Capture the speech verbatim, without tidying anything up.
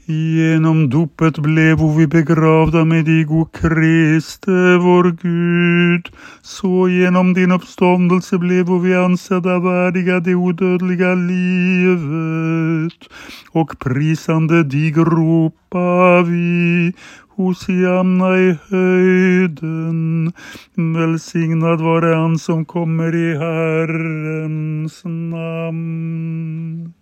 Genom dopet blev vi begravda med dig, o Kriste, vår Gud. Så genom din uppståndelse blev vi ansedda värdiga det odödliga livet. Och prisande dig ropa vi, Hosianna i höjden. Välsignad vare han som kommer i Herrens namn.